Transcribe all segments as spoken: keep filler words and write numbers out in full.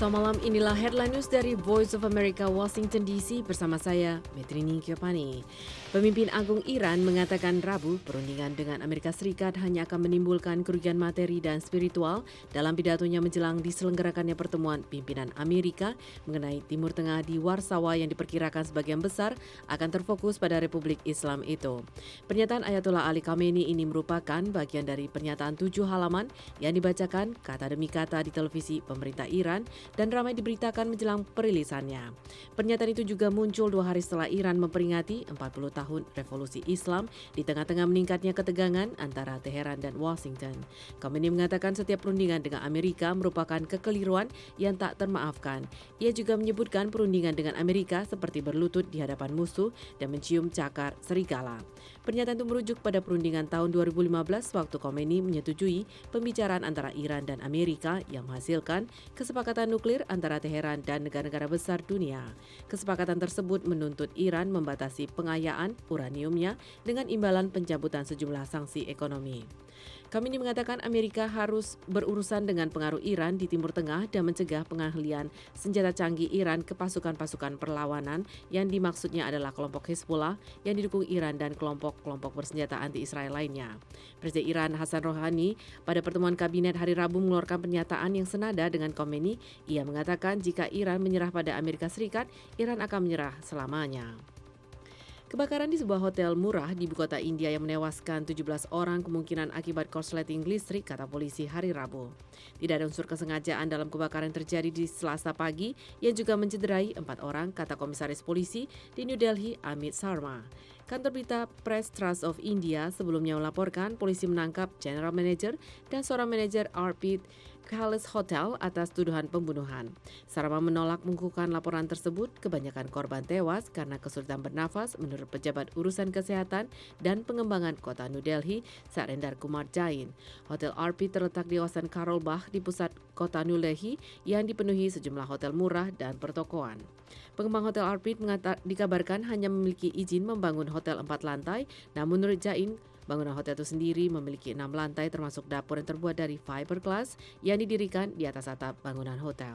So malam inilah headline news dari Voice of America Washington D C bersama saya, Metrini Kiopani. Pemimpin Agung Iran mengatakan Rabu perundingan dengan Amerika Serikat hanya akan menimbulkan kerugian materi dan spiritual dalam pidatonya menjelang diselenggarakannya pertemuan pimpinan Amerika mengenai Timur Tengah di Warsawa yang diperkirakan sebagian besar akan terfokus pada Republik Islam itu. Pernyataan Ayatollah Ali Khamenei ini merupakan bagian dari pernyataan tujuh halaman yang dibacakan kata demi kata di televisi pemerintah Iran dan ramai diberitakan menjelang perilisannya. Pernyataan itu juga muncul dua hari setelah Iran memperingati empat puluh tahun revolusi Islam di tengah-tengah meningkatnya ketegangan antara Teheran dan Washington. Khamenei mengatakan setiap perundingan dengan Amerika merupakan kekeliruan yang tak termaafkan. Ia juga menyebutkan perundingan dengan Amerika seperti berlutut di hadapan musuh dan mencium cakar serigala. Pernyataan itu merujuk pada perundingan tahun dua ribu lima belas waktu Khamenei menyetujui pembicaraan antara Iran dan Amerika yang menghasilkan kesepakatan nuklir antara Teheran dan negara-negara besar dunia. Kesepakatan tersebut menuntut Iran membatasi pengayaan uraniumnya dengan imbalan pencabutan sejumlah sanksi ekonomi. Khamenei mengatakan Amerika harus berurusan dengan pengaruh Iran di Timur Tengah dan mencegah pengahlian senjata canggih Iran ke pasukan-pasukan perlawanan yang dimaksudnya adalah kelompok Hezbollah yang didukung Iran dan kelompok-kelompok bersenjata anti-Israel lainnya. Presiden Iran Hassan Rouhani pada pertemuan kabinet hari Rabu mengeluarkan pernyataan yang senada dengan Khamenei. Ia mengatakan jika Iran menyerah pada Amerika Serikat, Iran akan menyerah selamanya. Kebakaran di sebuah hotel murah di ibu kota India yang menewaskan tujuh belas orang kemungkinan akibat korsleting listrik, kata polisi hari Rabu. Tidak ada unsur kesengajaan dalam kebakaran yang terjadi di Selasa pagi yang juga mencederai empat orang, kata komisaris polisi di New Delhi Amit Sharma. Kantor berita Press Trust of India sebelumnya melaporkan polisi menangkap General Manager dan seorang manajer Arpit Palace Hotel atas tuduhan pembunuhan. Sharma menolak mengukuhkan laporan tersebut. Kebanyakan korban tewas karena kesulitan bernafas menurut pejabat urusan kesehatan dan pengembangan kota New Delhi, Sarinder Kumar Jain. Hotel Arpit terletak di kawasan Karol Bagh di pusat kota New Delhi yang dipenuhi sejumlah hotel murah dan pertokoan. Pengembang Hotel Arpit mengata, dikabarkan hanya memiliki izin membangun hotel empat lantai, namun menurut Jain, bangunan hotel itu sendiri memiliki enam lantai termasuk dapur yang terbuat dari fiberglass yang didirikan di atas atap bangunan hotel.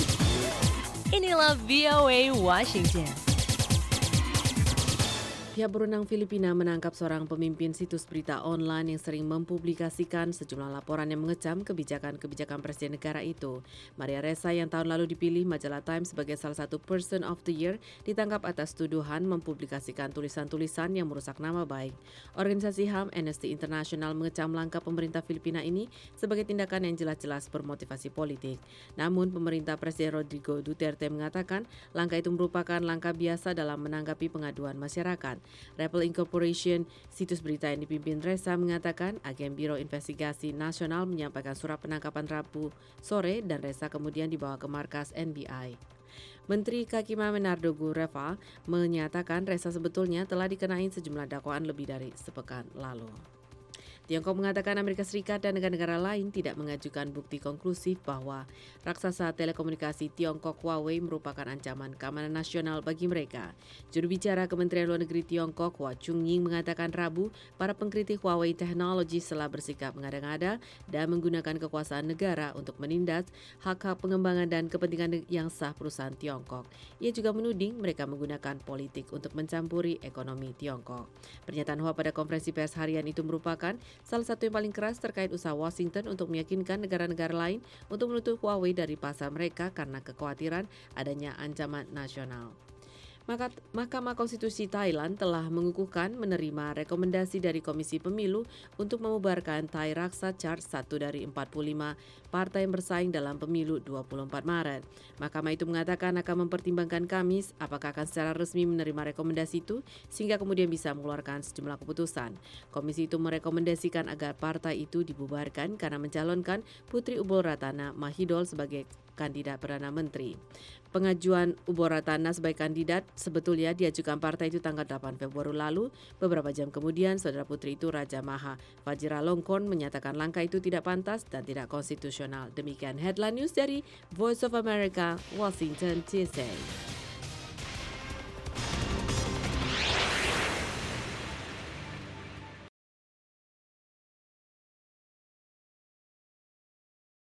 Inilah V O A Washington. Pihak berwenang Filipina menangkap seorang pemimpin situs berita online yang sering mempublikasikan sejumlah laporan yang mengecam kebijakan-kebijakan presiden negara itu. Maria Ressa yang tahun lalu dipilih majalah Time sebagai salah satu Person of the Year ditangkap atas tuduhan mempublikasikan tulisan-tulisan yang merusak nama baik. Organisasi H A M Amnesty International mengecam langkah pemerintah Filipina ini sebagai tindakan yang jelas-jelas bermotivasi politik. Namun pemerintah Presiden Rodrigo Duterte mengatakan langkah itu merupakan langkah biasa dalam menanggapi pengaduan masyarakat. Rebel Incorporation, situs berita yang dipimpin Ressa, mengatakan agen Biro Investigasi Nasional menyampaikan surat penangkapan Rabu sore dan Ressa kemudian dibawa ke markas N B I. Menteri Kakima Menardo Gureva menyatakan Ressa sebetulnya telah dikenai sejumlah dakwaan lebih dari sepekan lalu. Tiongkok mengatakan Amerika Serikat dan negara-negara lain tidak mengajukan bukti konklusif bahwa raksasa telekomunikasi Tiongkok Huawei merupakan ancaman keamanan nasional bagi mereka. Juru bicara Kementerian Luar Negeri Tiongkok, Hua Chunying, mengatakan Rabu para pengkritik Huawei Technologies telah bersikap mengada-ngada dan menggunakan kekuasaan negara untuk menindas hak-hak pengembangan dan kepentingan yang sah perusahaan Tiongkok. Ia juga menuding mereka menggunakan politik untuk mencampuri ekonomi Tiongkok. Pernyataan Hua pada konferensi pers harian itu merupakan salah satu yang paling keras terkait usaha Washington untuk meyakinkan negara-negara lain untuk menutup Huawei dari pasar mereka karena kekhawatiran adanya ancaman nasional. Maka Mahkamah Konstitusi Thailand telah mengukuhkan menerima rekomendasi dari Komisi Pemilu untuk membubarkan Thai Raksa Chart, satu dari empat puluh lima partai yang bersaing dalam pemilu dua puluh empat Maret. Mahkamah itu mengatakan akan mempertimbangkan Kamis apakah akan secara resmi menerima rekomendasi itu sehingga kemudian bisa mengeluarkan sejumlah keputusan. Komisi itu merekomendasikan agar partai itu dibubarkan karena mencalonkan Putri Ubul Ratana Mahidol sebagai kandidat Perdana Menteri. Pengajuan Ubul Ratana sebagai kandidat sebetulnya diajukan partai itu tanggal delapan Februari lalu. Beberapa jam kemudian, saudara putri itu Raja Maha Vajiralongkorn menyatakan langkah itu tidak pantas dan tidak konstitusional. Demikian headline news dari Voice of America, Washington D C.